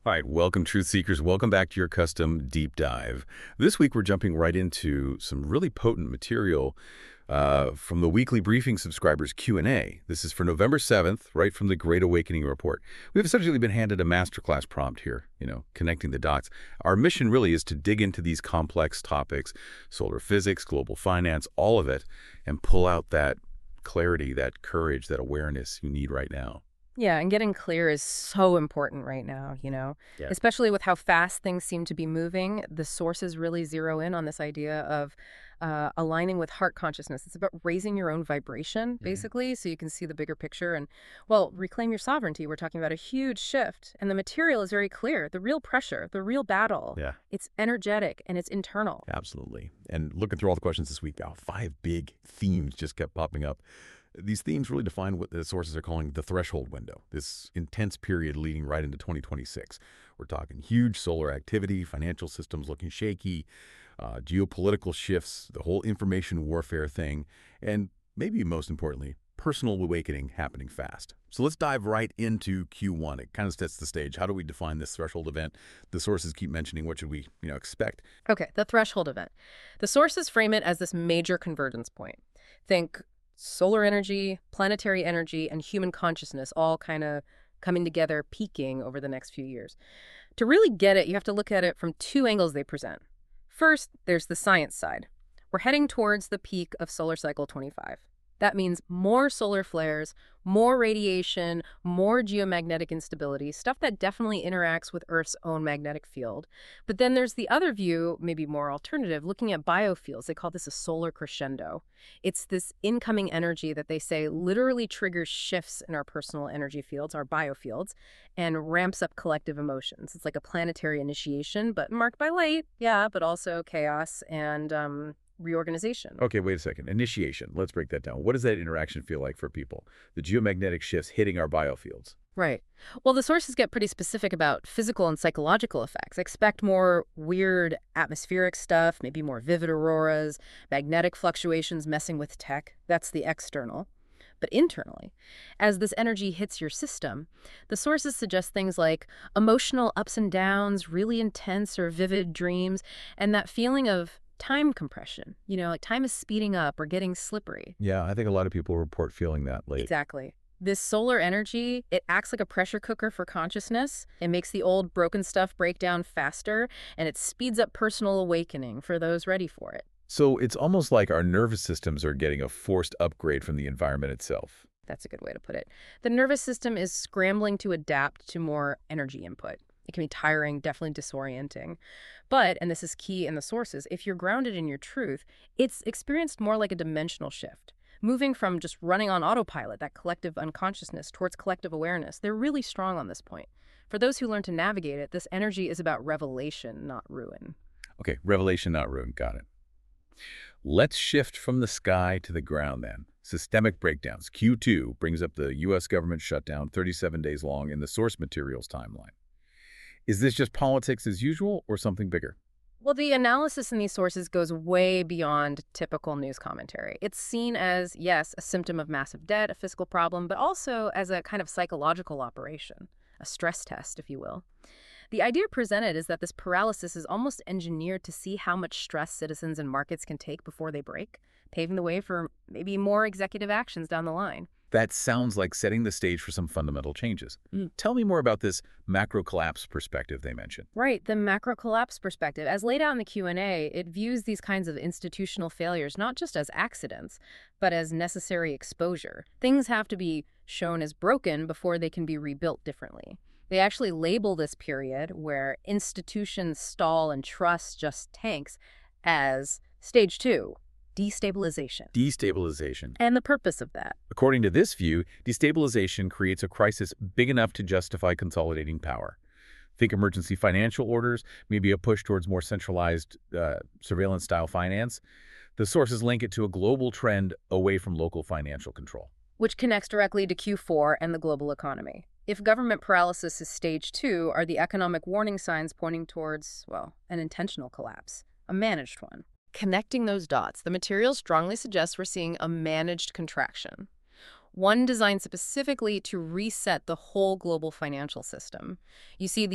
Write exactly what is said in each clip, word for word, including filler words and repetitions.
All right, welcome, Truth Seekers. Welcome back to your custom deep dive. This week, we're jumping right into some really potent material uh, from the weekly briefing subscribers Q and A. This is for November seventh, right from the Great Awakening Report. We've essentially been handed a masterclass prompt here, you know, connecting the dots. Our mission really is to dig into these complex topics, solar physics, global finance, all of it, and pull out that clarity, that courage, that awareness you need right now. Yeah, and getting clear is so important right now, you know, Yeah. especially with how fast things seem to be moving. The sources really zero in on this idea of uh, aligning with heart consciousness. It's about raising your own vibration, basically, so you can see the bigger picture and, well, reclaim your sovereignty. We're talking about a huge shift, and the material is very clear. The real pressure, the real battle, Yeah. it's energetic and it's internal. Absolutely. And looking through all the questions this week, now five big themes just kept popping up. These themes really define what the sources are calling the threshold window, this intense period leading right into twenty twenty-six. We're talking huge solar activity, financial systems looking shaky, uh, geopolitical shifts, the whole information warfare thing, and maybe most importantly, personal awakening happening fast. So let's dive right into Q one. It kind of sets the stage. How do we define this threshold event? The sources keep mentioning what should we, you know, expect. Okay, the threshold event. The sources frame it as this major convergence point. Think solar energy, planetary energy, and human consciousness all kind of coming together, peaking over the next few years. To really get it, you have to look at it from two angles they present. First, there's the science side. We're heading towards the peak of solar cycle twenty-five. That means more solar flares, more radiation, more geomagnetic instability, stuff that definitely interacts with Earth's own magnetic field. But then there's the other view, maybe more alternative, looking at biofields. They call this a solar crescendo. It's this incoming energy that they say literally triggers shifts in our personal energy fields, our biofields, and ramps up collective emotions. It's like a planetary initiation, but marked by light, yeah, but also chaos and um, reorganization. Okay, wait a second. Initiation. Let's break that down. What does that interaction feel like for people? The geomagnetic shifts hitting our biofields. Right. Well, the sources get pretty specific about physical and psychological effects. Expect more weird atmospheric stuff, maybe more vivid auroras, magnetic fluctuations messing with tech. That's the external. But internally, as this energy hits your system, the sources suggest things like emotional ups and downs, really intense or vivid dreams, and that feeling of time compression. You know, like time is speeding up or getting slippery. Yeah, I think a lot of people report feeling that late. Exactly. This solar energy, it acts like a pressure cooker for consciousness. It makes the old broken stuff break down faster, and it speeds up personal awakening for those ready for it. So it's almost like our nervous systems are getting a forced upgrade from the environment itself. That's a good way to put it. The nervous system is scrambling to adapt to more energy input. It can be tiring, definitely disorienting. But, and this is key in the sources, if you're grounded in your truth, it's experienced more like a dimensional shift. Moving from just running on autopilot, that collective unconsciousness, towards collective awareness. They're really strong on this point. For those who learn to navigate it, this energy is about revelation, not ruin. Okay, revelation, not ruin. Got it. Let's shift from the sky to the ground then. Systemic breakdowns. Q two brings up the U S government shutdown, thirty-seven days long in the source materials timeline. Is this just politics as usual or something bigger? Well, the analysis in these sources goes way beyond typical news commentary. It's seen as, yes, a symptom of massive debt, a fiscal problem, but also as a kind of psychological operation, a stress test, if you will. The idea presented is that this paralysis is almost engineered to see how much stress citizens and markets can take before they break, paving the way for maybe more executive actions down the line. That sounds like setting the stage for some fundamental changes. Mm. Tell me more about this macro collapse perspective they mentioned. Right, the macro collapse perspective. As laid out in the Q and A, it views these kinds of institutional failures not just as accidents, but as necessary exposure. Things have to be shown as broken before they can be rebuilt differently. They actually label this period where institutions stall and trust just tanks as stage two, destabilization. Destabilization. And the purpose of that. According to this view, destabilization creates a crisis big enough to justify consolidating power. Think emergency financial orders, maybe a push towards more centralized uh, surveillance-style finance. The sources link it to a global trend away from local financial control. Which connects directly to Q four and the global economy. If government paralysis is stage two, are the economic warning signs pointing towards, well, an intentional collapse, a managed one? Connecting those dots, the material strongly suggests we're seeing a managed contraction. One designed specifically to reset the whole global financial system. You see these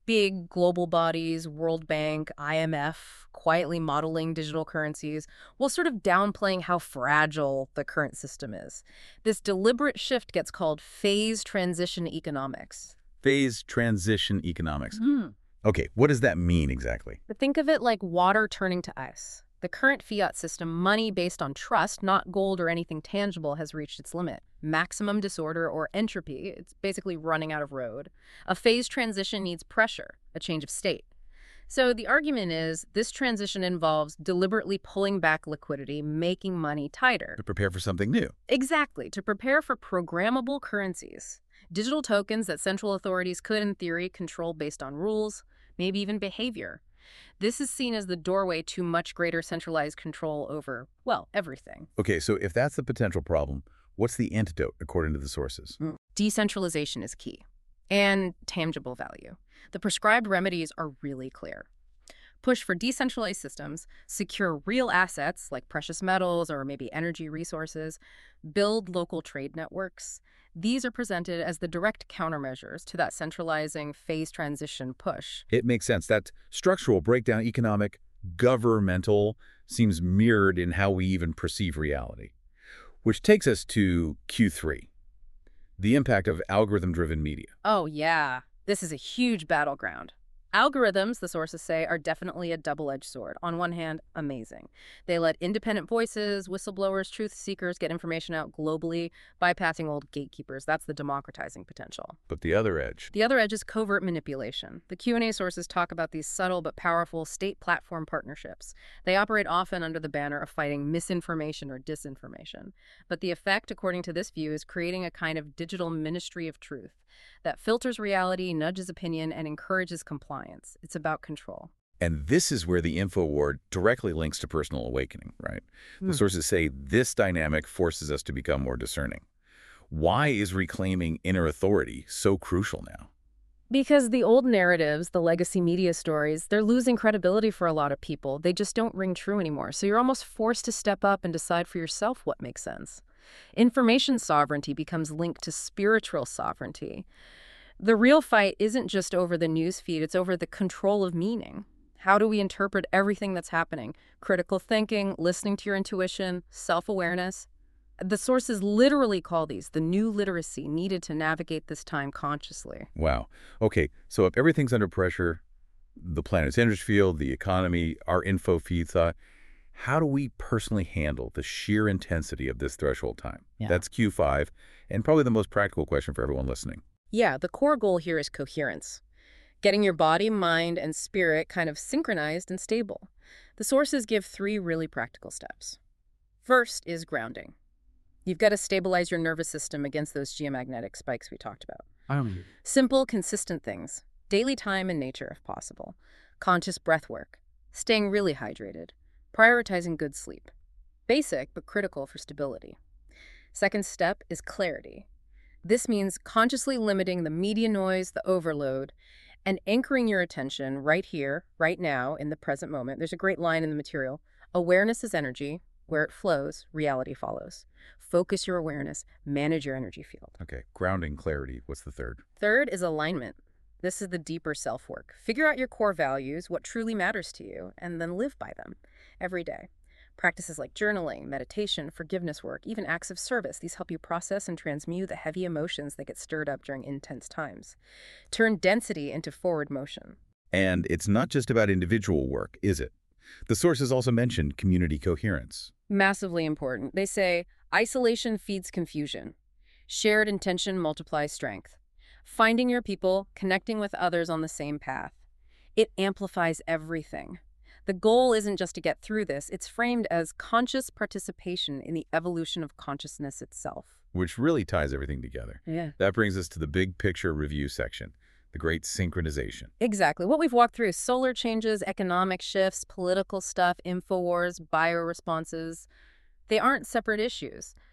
Big global bodies, World Bank, I M F, quietly modeling digital currencies, while sort of downplaying how fragile the current system is. This deliberate shift gets called phase transition economics. Phase transition economics. Mm. Okay, what does that mean exactly? But think of it like water turning to ice. The current fiat system, money based on trust, not gold or anything tangible, has reached its limit. Maximum disorder or entropy, it's basically running out of road. A phase transition needs pressure, a change of state. So the argument is this transition involves deliberately pulling back liquidity, making money tighter. To prepare for something new. Exactly, to prepare for programmable currencies. Digital tokens that central authorities could, in theory, control based on rules, maybe even behavior. This is seen as the doorway to much greater centralized control over, well, everything. Okay, so if that's the potential problem, what's the antidote according to the sources? Mm. Decentralization is key. And tangible value. The prescribed remedies are really clear. Push for decentralized systems, secure real assets like precious metals or maybe energy resources, build local trade networks. These are presented as the direct countermeasures to that centralizing phase transition push. It makes sense. That structural breakdown, economic, governmental, seems mirrored in how we even perceive reality. Which takes us to Q three, the impact of algorithm-driven media. Oh, yeah. This is a huge battleground. Algorithms, the sources say, are definitely a double-edged sword. On one hand, amazing. They let independent voices, whistleblowers, truth seekers get information out globally, bypassing old gatekeepers. That's the democratizing potential. But the other edge. The other edge is covert manipulation. The Q and A sources talk about these subtle but powerful state platform partnerships. They operate often under the banner of fighting misinformation or disinformation. But the effect, according to this view, is creating a kind of digital ministry of truth that filters reality, nudges opinion, and encourages compliance. It's about control. And this is where the info war directly links to personal awakening, right? Hmm. The sources say this dynamic forces us to become more discerning. Why is reclaiming inner authority so crucial now? Because the old narratives, the legacy media stories, they're losing credibility for a lot of people. They just don't ring true anymore. So you're almost forced to step up and decide for yourself what makes sense. Information sovereignty becomes linked to spiritual sovereignty. The real fight isn't just over the news feed, it's over the control of meaning. How do we interpret everything that's happening? Critical thinking, listening to your intuition, self-awareness. The sources literally call these the new literacy needed to navigate this time consciously. Wow. Okay, so if everything's under pressure, the planet's energy field, the economy, our info feed thought, how do we personally handle the sheer intensity of this threshold time? Yeah. That's Q five, and probably the most practical question for everyone listening. Yeah, the core goal here is coherence. Getting your body, mind, and spirit kind of synchronized and stable. The sources give three really practical steps. First is grounding. You've got to stabilize your nervous system against those geomagnetic spikes we talked about. I don't mean... Simple, consistent things. Daily time in nature, if possible. Conscious breath work. Staying really hydrated. Prioritizing good sleep. Basic, but critical for stability. Second step is clarity. This means consciously limiting the media noise, the overload, and anchoring your attention right here, right now, in the present moment. There's a great line in the material. Awareness is energy. Where it flows, reality follows. Focus your awareness. Manage your energy field. Okay, grounding, clarity. What's the third? Third is alignment. This is the deeper self-work. Figure out your core values, what truly matters to you, and then live by them every day. Practices like journaling, meditation, forgiveness work, even acts of service, these help you process and transmute the heavy emotions that get stirred up during intense times. Turn density into forward motion. And it's not just about individual work, is it? The sources also mentioned community coherence. Massively important. They say, isolation feeds confusion. Shared intention multiplies strength. Finding your people, connecting with others on the same path. It amplifies everything. The goal isn't just to get through this, it's framed as conscious participation in the evolution of consciousness itself. Which really ties everything together. Yeah. That brings us to the big picture review section, the great synchronization. Exactly. What we've walked through is solar changes, economic shifts, political stuff, info wars, bioresponses. They aren't separate issues.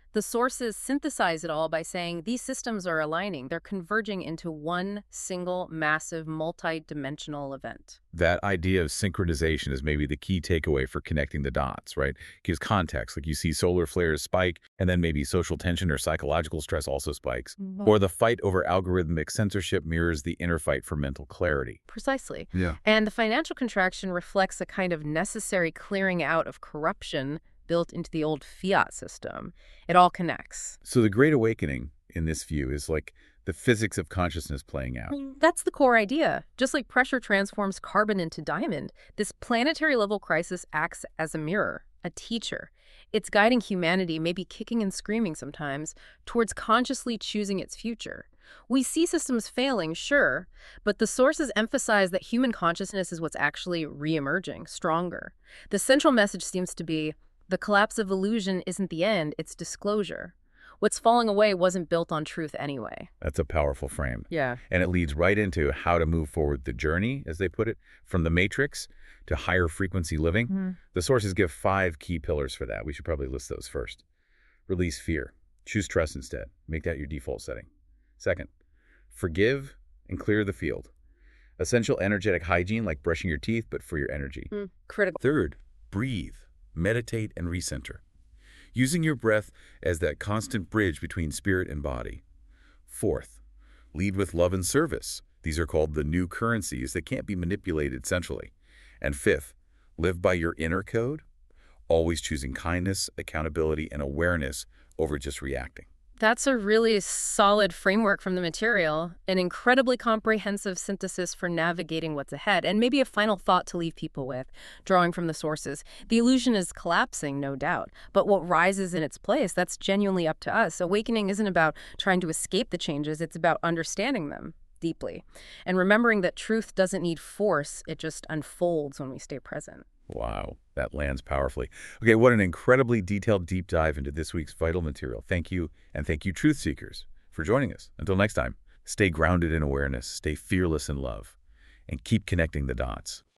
The sources synthesize it all by saying these systems are aligning. They're converging into one single, massive, multi-dimensional event. That idea of synchronization is maybe the key takeaway for connecting the dots, right? Gives context, like you see solar flares spike, and then maybe social tension or psychological stress also spikes. Mhm. Or the fight over algorithmic censorship mirrors the inner fight for mental clarity. Precisely. Yeah. And the financial contraction reflects a kind of necessary clearing out of corruption built into the old fiat system. It all connects. So the Great Awakening, in this view, is like the physics of consciousness playing out. That's the core idea. Just like pressure transforms carbon into diamond, this planetary level crisis acts as a mirror, a teacher. It's guiding humanity, maybe kicking and screaming sometimes, towards consciously choosing its future. We see systems failing, sure, but the sources emphasize that human consciousness is what's actually re-emerging, stronger. The central message seems to be, the collapse of illusion isn't the end, it's disclosure. What's falling away wasn't built on truth anyway. That's a powerful frame. Yeah. And it leads right into how to move forward the journey, as they put it, from the matrix to higher frequency living. Mm-hmm. The sources give five key pillars for that. We should probably list those first. Release fear. Choose trust instead. Make that your default setting. Second, forgive and clear the field. Essential energetic hygiene like brushing your teeth, but for your energy. Mm, critical. Third, breathe, meditate, and recenter, using your breath as that constant bridge between spirit and body. Fourth, lead with love and service. These are called the new currencies that can't be manipulated centrally. And fifth, live by your inner code, always choosing kindness, accountability, and awareness over just reacting. That's a really solid framework from the material, an incredibly comprehensive synthesis for navigating what's ahead, and maybe a final thought to leave people with, drawing from the sources. The illusion is collapsing, no doubt, but what rises in its place, that's genuinely up to us. Awakening isn't about trying to escape the changes, it's about understanding them deeply, and remembering that truth doesn't need force, it just unfolds when we stay present. Wow, that lands powerfully. Okay, what an incredibly detailed deep dive into this week's vital material. Thank you, and thank you, Truth Seekers, for joining us. Until next time, stay grounded in awareness, stay fearless in love, and keep connecting the dots.